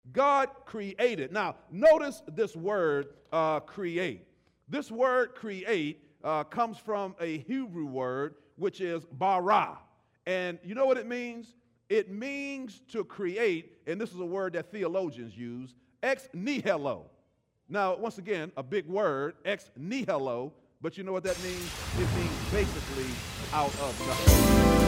God created. Now, notice this word, create. This word create comes from a Hebrew word, which is bara. And you know what it means? It means to create, and this is a word that theologians use, ex nihilo. Now, once again, a big word, ex nihilo, but you know what that means? It means basically out of nothing.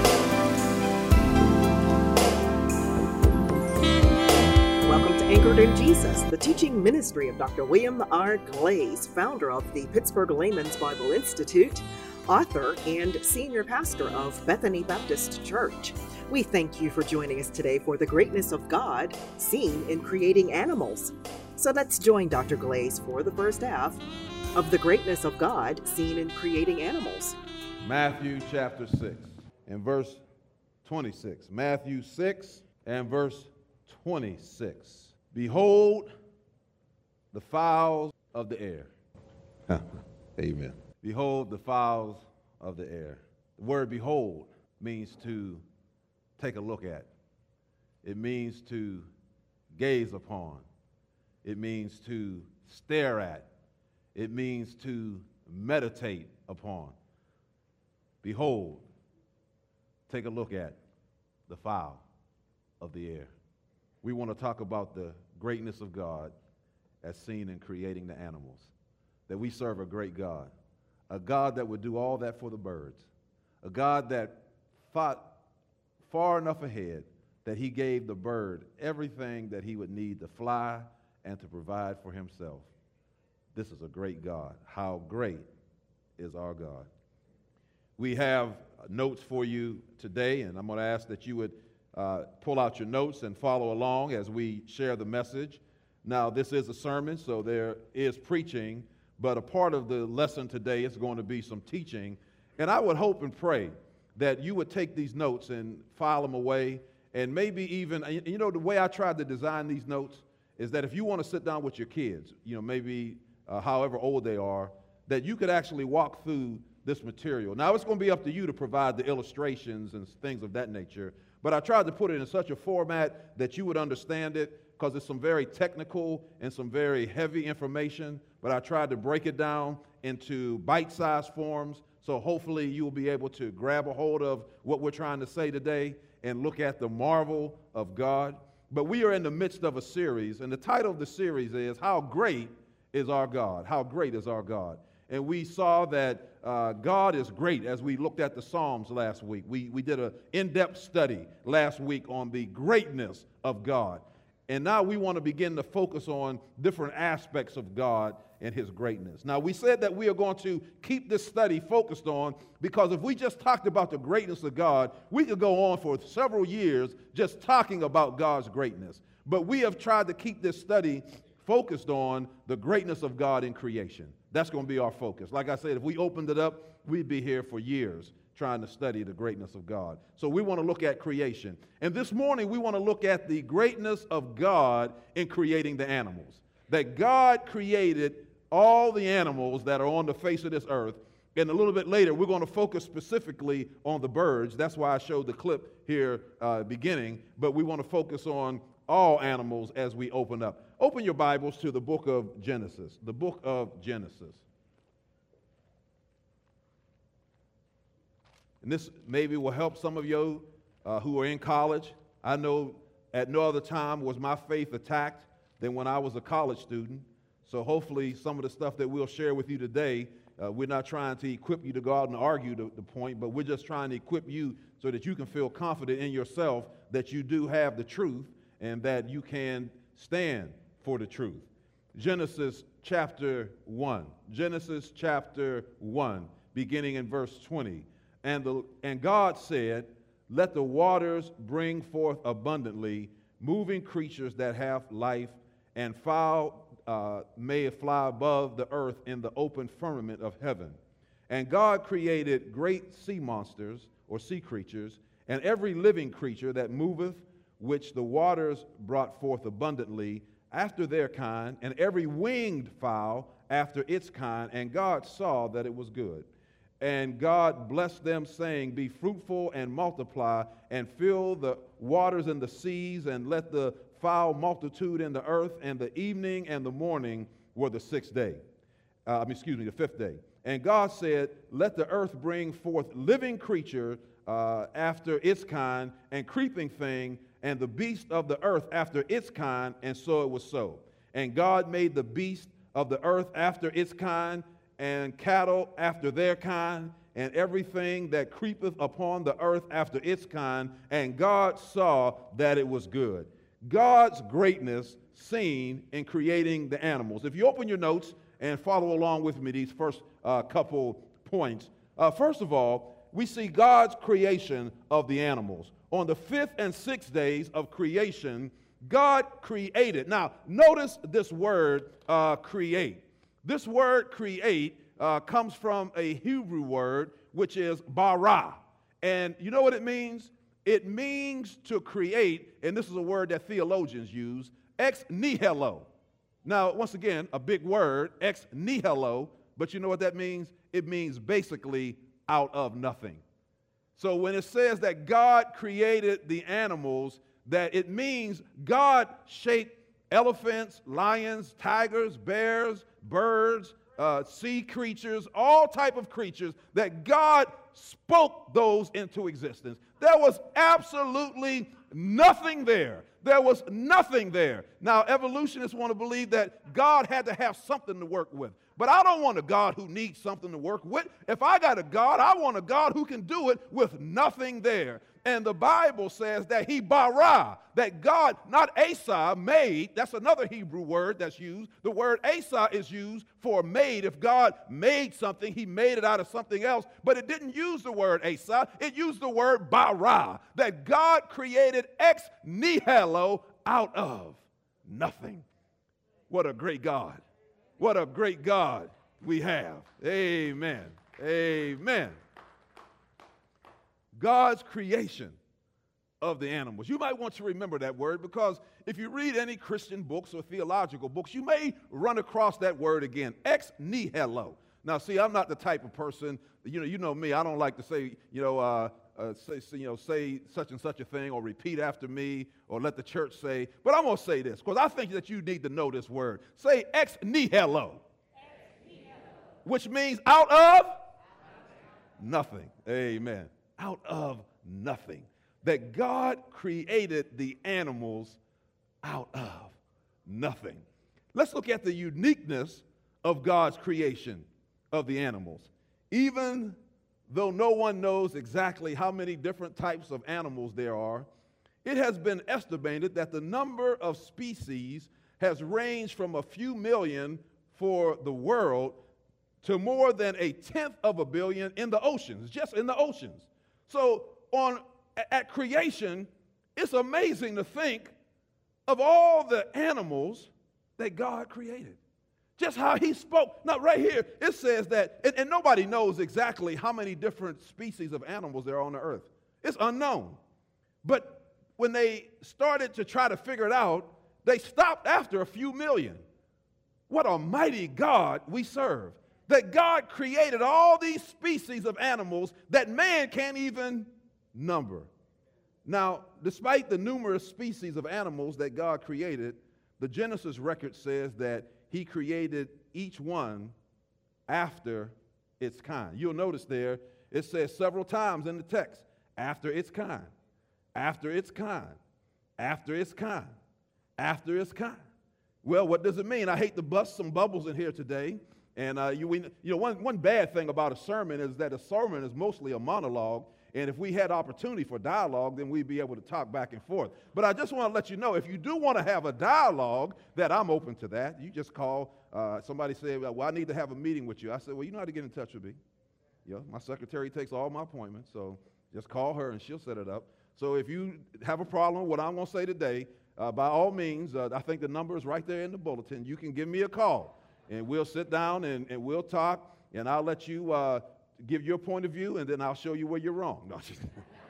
Welcome to Anchored in Jesus, the teaching ministry of Dr. William R. Glaze, founder of the Pittsburgh Layman's Bible Institute, author and senior pastor of Bethany Baptist Church. We thank you for joining us today for the greatness of God seen in creating animals. So let's join Dr. Glaze for the first half of the greatness of God seen in creating animals. Matthew chapter 6 and verse 26. Matthew 6 and verse 26. Behold the fowls of the air. Amen. Behold the fowls of the air. The word behold means to take a look at. It means to gaze upon. It means to stare at. It means to meditate upon. Behold, take a look at the fowl of the air. We want to talk about the greatness of God as seen in creating the animals. That we serve a great God. A God that would do all that for the birds. A God that thought far enough ahead that he gave the bird everything that he would need to fly and to provide for himself. This is a great God. How great is our God. We have notes for you today, and I'm going to ask that you would pull out your notes and follow along as we share the message. Now, this is a sermon, so there is preaching, but a part of the lesson today is going to be some teaching. And I would hope and pray that you would take these notes and file them away, and maybe even, you know, the way I tried to design these notes is that if you want to sit down with your kids, you know, maybe however old they are, that you could actually walk through this material. Now, it's going to be up to you to provide the illustrations and things of that nature, but I tried to put it in such a format that you would understand it, because it's some very technical and some very heavy information, but I tried to break it down into bite-sized forms, so hopefully you will be able to grab a hold of what we're trying to say today and look at the marvel of God. But we are in the midst of a series, and the title of the series is, How Great is Our God? How Great is Our God? And we saw that God is great as we looked at the Psalms last week. We did an in-depth study last week on the greatness of God. And now we want to begin to focus on different aspects of God and his greatness. Now, we said that we are going to keep this study focused on, because if we just talked about the greatness of God, we could go on for several years just talking about God's greatness. But we have tried to keep this study focused on the greatness of God in creation. That's going to be our focus. Like I said, if we opened it up, we'd be here for years trying to study the greatness of God. So we want to look at creation. And this morning, we want to look at the greatness of God in creating the animals. That God created all the animals that are on the face of this earth. And a little bit later, we're going to focus specifically on the birds. That's why I showed the clip here beginning. But we want to focus on all animals as we open up. Open your Bibles to the book of Genesis. The book of Genesis. And this maybe will help some of you who are in college. I know at no other time was my faith attacked than when I was a college student. So hopefully some of the stuff that we'll share with you today, we're not trying to equip you to go out and argue the point, but we're just trying to equip you so that you can feel confident in yourself that you do have the truth and that you can stand for the truth. Genesis chapter 1. Genesis chapter 1, beginning in verse 20. And God said, let the waters bring forth abundantly moving creatures that have life, and fowl may fly above the earth in the open firmament of heaven. And God created great sea monsters, or sea creatures, and every living creature that moveth, which the waters brought forth abundantly after their kind, and every winged fowl after its kind. And God saw that it was good. And God blessed them, saying, be fruitful and multiply, and fill the waters and the seas, and let the foul multitude in the earth, and the evening and the morning were the sixth day. The fifth day. And God said, let the earth bring forth living creature after its kind, and creeping thing, and the beast of the earth after its kind, and so it was so. And God made the beast of the earth after its kind, and cattle after their kind, and everything that creepeth upon the earth after its kind, and God saw that it was good. God's greatness seen in creating the animals. If you open your notes and follow along with me these first couple points, first of all, we see God's creation of the animals. On the fifth and sixth days of creation, God created. Now, notice this word, create. This word create comes from a Hebrew word, which is bara. And you know what it means? It means to create, and this is a word that theologians use, ex nihilo. Now, once again, a big word, ex nihilo, but you know what that means? It means basically out of nothing. So when it says that God created the animals, that it means God shaped elephants, lions, tigers, bears, birds, sea creatures, all type of creatures, that God spoke those into existence. There was absolutely nothing there. There was nothing there. Now, evolutionists want to believe that God had to have something to work with. But I don't want a God who needs something to work with. If I got a God, I want a God who can do it with nothing there. And the Bible says that he bara, that God, not Asa, made. That's another Hebrew word that's used. The word Asa is used for made. If God made something, he made it out of something else. But it didn't use the word Asa. It used the word bara, that God created ex nihilo, out of nothing. What a great God. What a great God we have. Amen. Amen. God's creation of the animals. You might want to remember that word, because if you read any Christian books or theological books, you may run across that word again, ex nihilo. Now, see, I'm not the type of person, you know me, I don't like to say, say such and such a thing, or repeat after me, or let the church say, but I'm going to say this, because I think that you need to know this word. Say ex nihilo, which means out of nothing. Amen. Out of nothing. That God created the animals out of nothing. Let's look at the uniqueness of God's creation of the animals. Even though no one knows exactly how many different types of animals there are, it has been estimated that the number of species has ranged from a few million for the world to more than 1/10 of a billion in the oceans, just in the oceans. So at creation, it's amazing to think of all the animals that God created. Just how he spoke. Now, right here, it says that, and nobody knows exactly how many different species of animals there are on the earth. It's unknown. But when they started to try to figure it out, they stopped after a few million. What a mighty God we serve. That God created all these species of animals that man can't even number. Now, despite the numerous species of animals that God created, the Genesis record says that he created each one after its kind. You'll notice there, it says several times in the text, after its kind, after its kind, after its kind, after its kind. Well, what does it mean? I hate to bust some bubbles in here today. And one bad thing about a sermon is that a sermon is mostly a monologue. And if we had opportunity for dialogue, then we'd be able to talk back and forth. But I just want to let you know, if you do want to have a dialogue, that I'm open to that. You just call. Somebody said, well, I need to have a meeting with you. I said, well, you know how to get in touch with me. My secretary takes all my appointments, so just call her and she'll set it up. So if you have a problem with what I'm going to say today, by all means, I think the number is right there in the bulletin. You can give me a call, and we'll sit down and we'll talk, and I'll let you give your point of view, and then I'll show you where you're wrong. No, just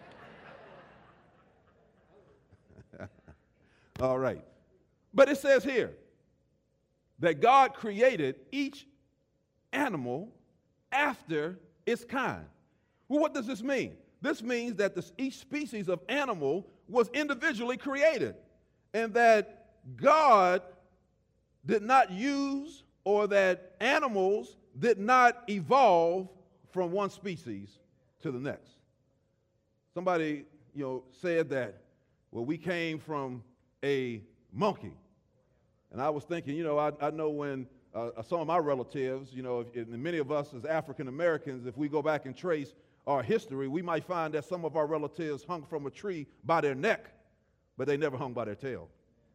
all right. But it says here that God created each animal after its kind. Well, what does this mean? This means that each species of animal was individually created. and that God did not use, or that animals did not evolve from one species to the next. Somebody, said that, well, we came from a monkey. And I was thinking, I know when some of my relatives, and many of us as African Americans, if we go back and trace our history, we might find that some of our relatives hung from a tree by their neck, but they never hung by their tail.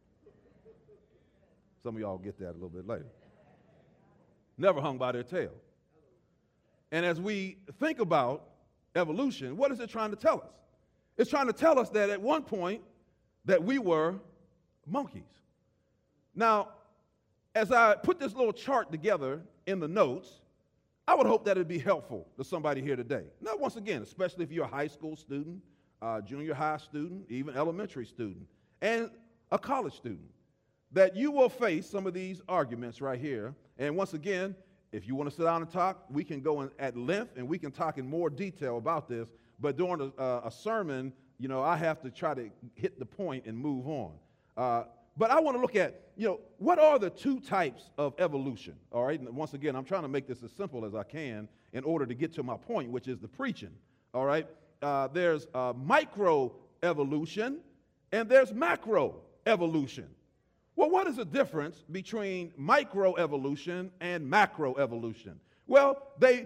Some of y'all get that a little bit later. Never hung by their tail. And as we think about evolution, what is it trying to tell us? It's trying to tell us that at one point that we were monkeys. Now, as I put this little chart together in the notes, I would hope that it'd be helpful to somebody here today. Now, once again, especially if you're a high school student, junior high student, even elementary student, and a college student, that you will face some of these arguments right here. And once again, if you want to sit down and talk, we can go in at length and we can talk in more detail about this. But during a sermon, I have to try to hit the point and move on. But I want to look at, what are the two types of evolution, all right? And once again, I'm trying to make this as simple as I can in order to get to my point, which is the preaching, all right? There's microevolution and there's macroevolution. Well, what is the difference between microevolution and macroevolution? Well,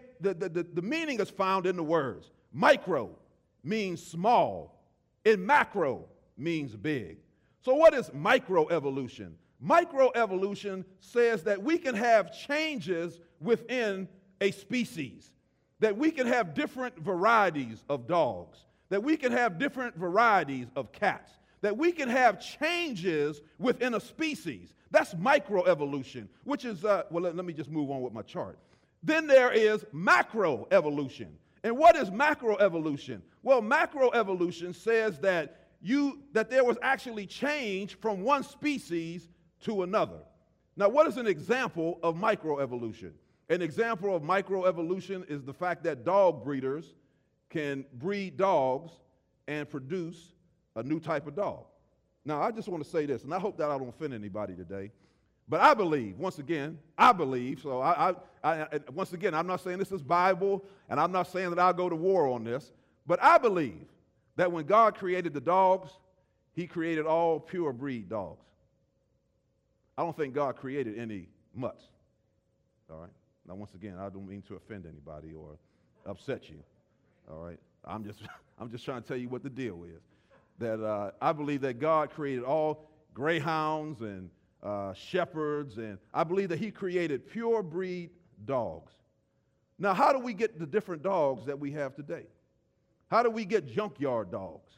the meaning is found in the words. Micro means small, and macro means big. So what is microevolution? Microevolution says that we can have changes within a species, that we can have different varieties of dogs, that we can have different varieties of cats, that we can have changes within a species. That's microevolution, which is, let me just move on with my chart. Then there is macroevolution. And what is macroevolution? Well, macroevolution says that there was actually change from one species to another. Now, what is an example of microevolution? An example of microevolution is the fact that dog breeders can breed dogs and produce a new type of dog. Now, I just want to say this, and I hope that I don't offend anybody today, but I believe, once again, so once again, I'm not saying this is Bible, and I'm not saying that I'll go to war on this, but I believe that when God created the dogs, he created all pure breed dogs. I don't think God created any mutts, all right? Now, once again, I don't mean to offend anybody or upset you, all right? I'm just trying to tell you what the deal is. That I believe that God created all greyhounds and shepherds, and I believe that he created pure breed dogs. Now, how do we get the different dogs that we have today? How do we get junkyard dogs?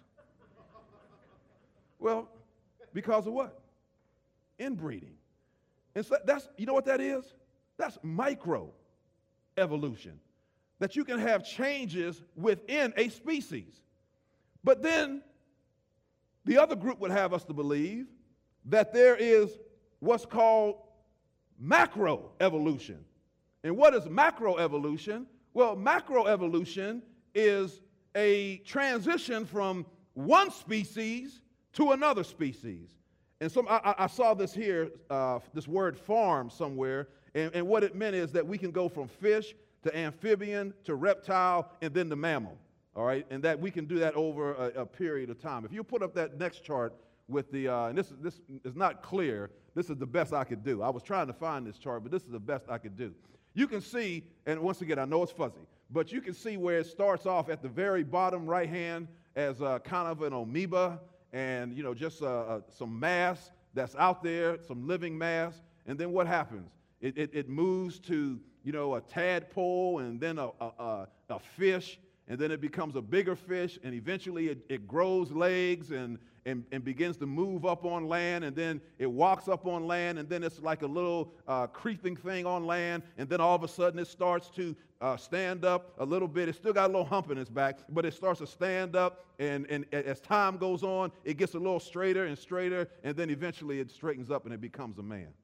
Well, because of what? Inbreeding. And so you know what that is? That's microevolution. That you can have changes within a species. But then the other group would have us to believe that there is what's called macroevolution. And what is macroevolution? Well, macroevolution is a transition from one species to another species. And I saw this here, this word farm somewhere, and what it meant is that we can go from fish to amphibian to reptile and then to mammal. All right, and that we can do that over a period of time. If you put up that next chart with the, and this is not clear, this is the best I could do. I was trying to find this chart, but this is the best I could do. You can see, and once again, I know it's fuzzy, but you can see where it starts off at the very bottom right hand as kind of an amoeba and, just some mass that's out there, some living mass, and then what happens? It moves to, a tadpole and then a fish, and then it becomes a bigger fish, and eventually it grows legs and begins to move up on land, and then it walks up on land, and then it's like a little creeping thing on land, and then all of a sudden it starts to stand up a little bit. It's still got a little hump in its back, but it starts to stand up, and as time goes on, it gets a little straighter and straighter, and then eventually it straightens up and it becomes a man.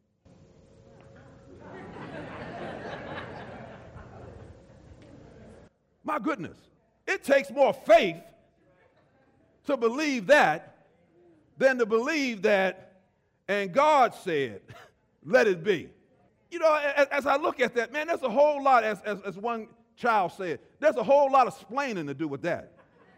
My goodness, it takes more faith to believe that than to believe that, and God said, let it be. You know, as I look at that, man, there's a whole lot, as one child said, there's a whole lot of splaining to do with that.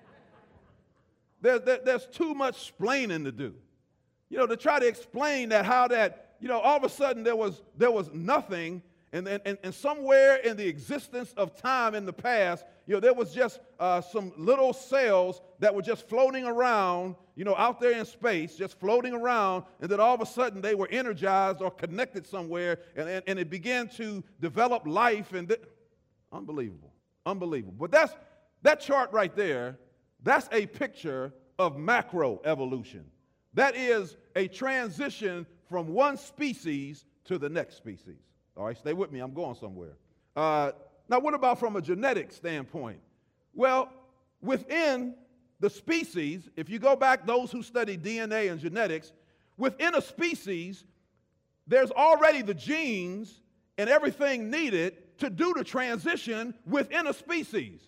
There's too much splaining to do. You know, to try to explain that, how that, you know, all of a sudden there was nothing, and somewhere in the existence of time in the past, you know, there was just some little cells that were just floating around, you know, out there in space, just floating around, and then all of a sudden they were energized or connected somewhere, and it began to develop life, and unbelievable, unbelievable. But that chart right there, that's a picture of macroevolution. That is a transition from one species to the next species. All right, stay with me. I'm going somewhere. Now, what about from a genetic standpoint? Well, within the species, if you go back, those who study DNA and genetics, within a species, there's already the genes and everything needed to do the transition within a species.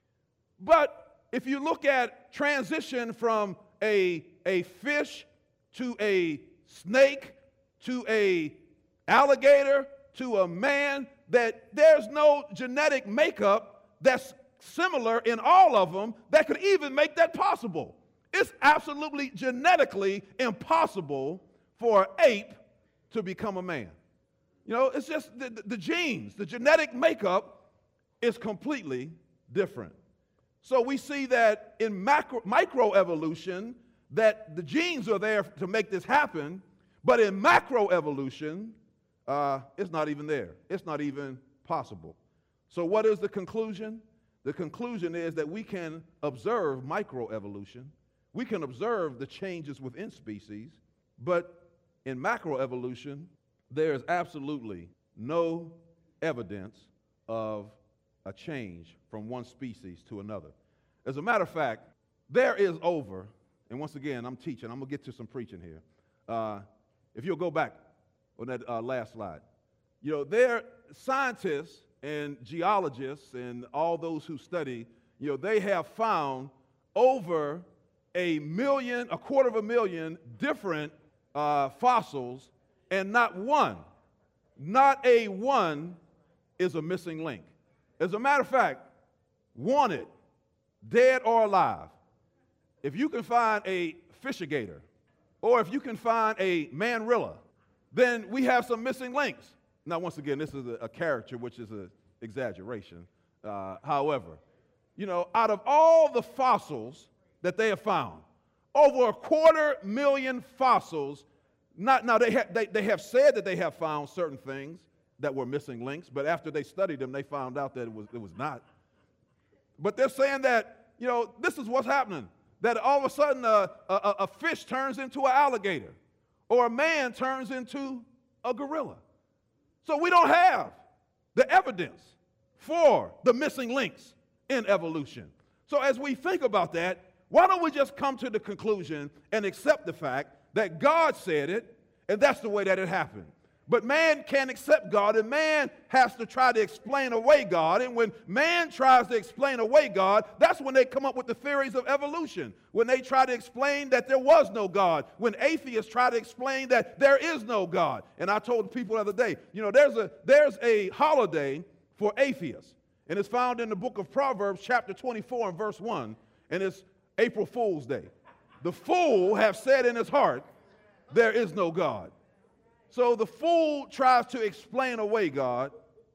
But if you look at transition from a fish to a snake to a alligator to a man, that there's no genetic makeup that's similar in all of them that could even make that possible. It's absolutely genetically impossible for an ape to become a man. You know, it's just the genes, the genetic makeup is completely different. So we see that in microevolution, that the genes are there to make this happen, but in macroevolution, it's not even there. It's not even possible. So what is the conclusion? The conclusion is that we can observe microevolution. We can observe the changes within species, but in macroevolution, there is absolutely no evidence of a change from one species to another. As a matter of fact, there is over, and once again, I'm teaching. I'm going to get to some preaching here. If you'll go back on that last slide. You know, there scientists and geologists and all those who study, you know, they have found over 250,000 different fossils, and not a one is a missing link. As a matter of fact, wanted, dead or alive, if you can find a fishigator, or if you can find a manrilla, then we have some missing links. Now, once again, this is a character, which is an exaggeration. However, you know, out of all the fossils that they have found, over 250,000 fossils, they have said that they have found certain things that were missing links, but after they studied them, they found out that it was not. But they're saying that, you know, this is what's happening, that all of a sudden a fish turns into an alligator, or a man turns into a gorilla. So we don't have the evidence for the missing links in evolution. So as we think about that, why don't we just come to the conclusion and accept the fact that God said it, and that's the way that it happened. But man can't accept God, and man has to try to explain away God. And when man tries to explain away God, that's when they come up with the theories of evolution. When they try to explain that there was no God. When atheists try to explain that there is no God. And I told people the other day, you know, there's a holiday for atheists. And it's found in the book of Proverbs, chapter 24 and verse 1. And it's April Fool's Day. The fool have said in his heart, there is no God. So the fool tries to explain away God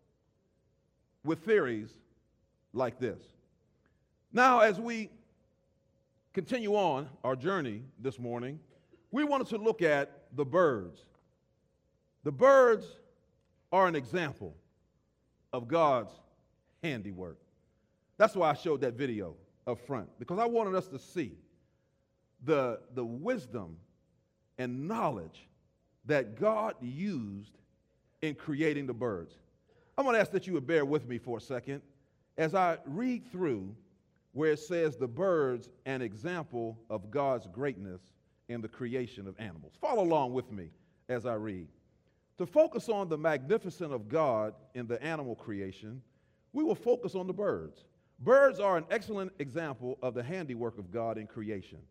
with theories like this. Now, as we continue on our journey this morning, we wanted to look at the birds. The birds are an example of God's handiwork. That's why I showed that video up front, because I wanted us to see the wisdom and knowledge that God used in creating the birds. I'm going to ask that you would bear with me for a second as I read through where it says the birds, an example of God's greatness in the creation of animals. Follow along with me as I read. To focus on the magnificence of God in the animal creation, we will focus on the birds. Birds are an excellent example of the handiwork of God in creation.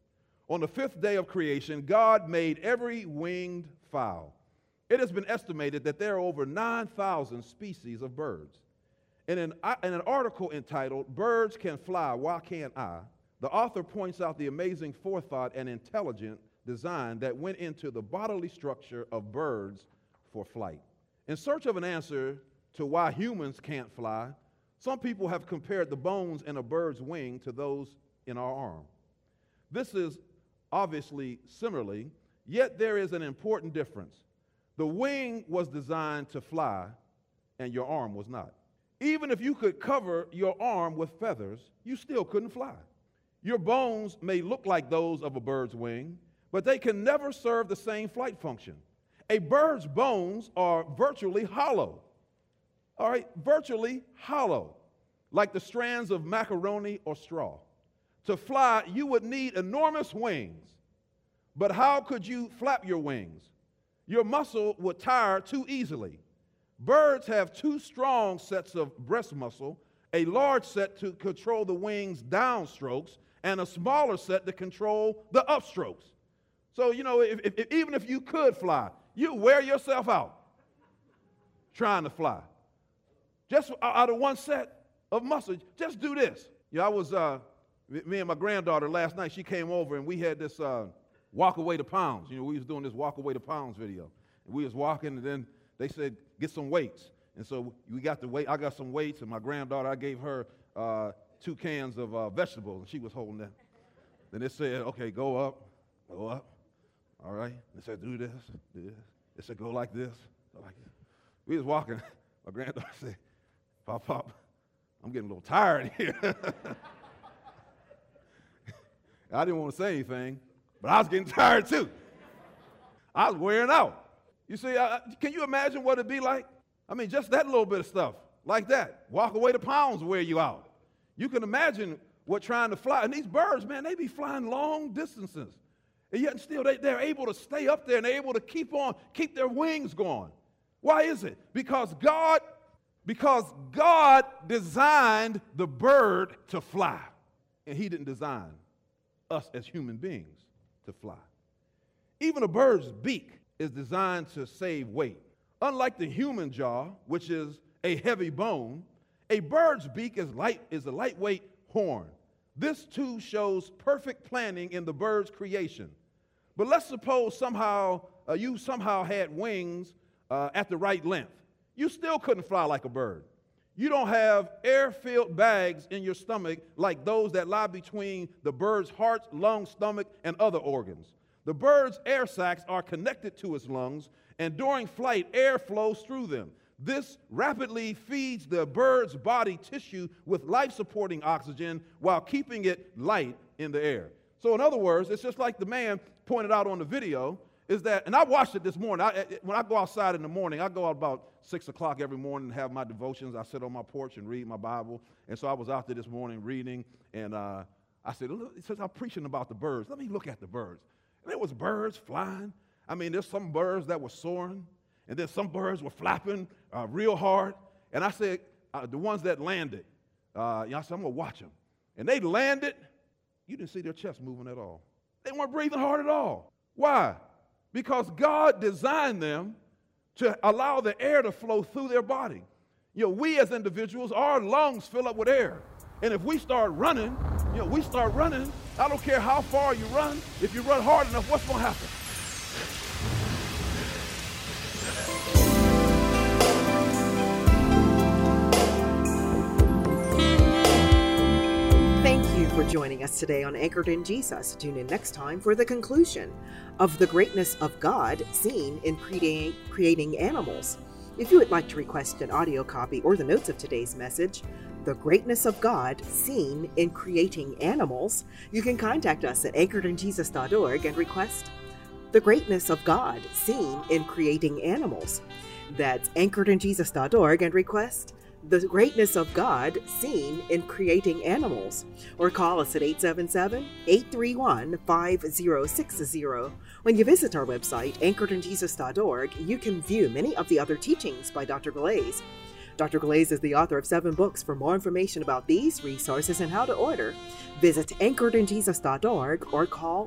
On the fifth day of creation, God made every winged fowl. It has been estimated that there are over 9,000 species of birds. In an article entitled, "Birds Can Fly, Why Can't I?" the author points out the amazing forethought and intelligent design that went into the bodily structure of birds for flight. In search of an answer to why humans can't fly, some people have compared the bones in a bird's wing to those in our arm. This is obviously similarly, yet there is an important difference. The wing was designed to fly, and your arm was not. Even if you could cover your arm with feathers, you still couldn't fly. Your bones may look like those of a bird's wing, but they can never serve the same flight function. A bird's bones are virtually hollow. All right, virtually hollow, like the strands of macaroni or straw. To fly, you would need enormous wings. But how could you flap your wings? Your muscle would tire too easily. Birds have two strong sets of breast muscle, a large set to control the wings' downstrokes, and a smaller set to control the upstrokes. So, even if you could fly, you wear yourself out trying to fly. Just out of one set of muscle, just do this. I was, me and my granddaughter last night, she came over and we had this walk away to pounds. We was doing this walk away to pounds video. And we was walking and then they said, get some weights. And so we got the weight. I got some weights and my granddaughter, I gave her 2 cans of vegetables and she was holding them. Then it said, okay, go up. All right. It said, do this. It said, go like this. Go like this. We was walking. My granddaughter said, Pop, I'm getting a little tired here. I didn't want to say anything, but I was getting tired too. I was wearing out. You see, can you imagine what it'd be like? I mean, just that little bit of stuff like that. Walk away to pounds wear you out. You can imagine what trying to fly. And these birds, man, they be flying long distances. And yet still they're able to stay up there and they're able to keep their wings going. Why is it? Because God designed the bird to fly. And he didn't design us as human beings to fly. Even a bird's beak is designed to save weight. Unlike the human jaw, which is a heavy bone, a bird's beak is a lightweight horn. This too shows perfect planning in the bird's creation. But let's suppose you somehow had wings at the right length. You still couldn't fly like a bird. You don't have air-filled bags in your stomach like those that lie between the bird's heart, lungs, stomach, and other organs. The bird's air sacs are connected to its lungs, and during flight, air flows through them. This rapidly feeds the bird's body tissue with life-supporting oxygen while keeping it light in the air. So in other words, it's just like the man pointed out on the video, is that, and I watched it this morning. When I go outside in the morning, I go out about 6 o'clock every morning and have my devotions. I sit on my porch and read my Bible. And so I was out there this morning reading, and I said, since I'm preaching about the birds, let me look at the birds. And there was birds flying. I mean, there's some birds that were soaring, and then some birds were flapping real hard. And I said, the ones that landed, I said, I'm going to watch them. And they landed. You didn't see their chest moving at all. They weren't breathing hard at all. Why? Because God designed them to allow the air to flow through their body. We as individuals, our lungs fill up with air. And if we start running, I don't care how far you run, if you run hard enough, what's going to happen? Thank you for joining us today on Anchored in Jesus. Tune in next time for the conclusion of the greatness of God seen in creating animals. If you would like to request an audio copy or the notes of today's message, The Greatness of God Seen in Creating Animals, you can contact us at anchoredinjesus.org and request The Greatness of God Seen in Creating Animals. That's anchoredinjesus.org and request The Greatness of God Seen in Creating Animals, or call us at 877-831-5060. When you visit our website, anchoredinjesus.org, you can view many of the other teachings by Dr. Glaze. Dr. Glaze is the author of 7 books. For more information about these resources and how to order, visit anchoredinjesus.org or call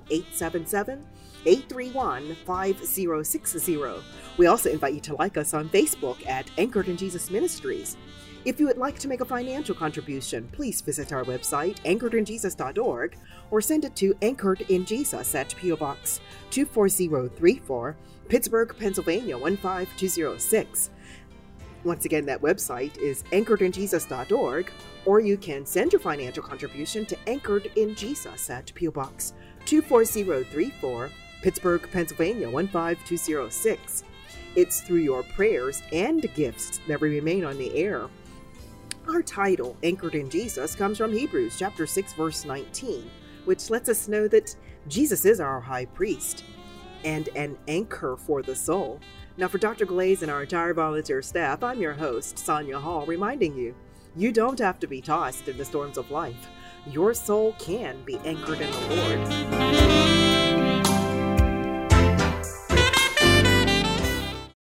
877-831-5060. We also invite you to like us on Facebook at Anchored in Jesus Ministries. If you would like to make a financial contribution, please visit our website, anchoredinjesus.org, or send it to Anchored in Jesus at P.O. Box 24034, Pittsburgh, Pennsylvania 15206. Once again, that website is anchoredinjesus.org, or you can send your financial contribution to Anchored in Jesus at P.O. Box 24034, Pittsburgh, Pennsylvania 15206. It's through your prayers and gifts that we remain on the air. Our title, Anchored in Jesus, comes from Hebrews chapter 6, verse 19, which lets us know that Jesus is our high priest and an anchor for the soul. Now, for Dr. Glaze and our entire volunteer staff, I'm your host, Sonia Hall, reminding you, you don't have to be tossed in the storms of life. Your soul can be anchored in the Lord.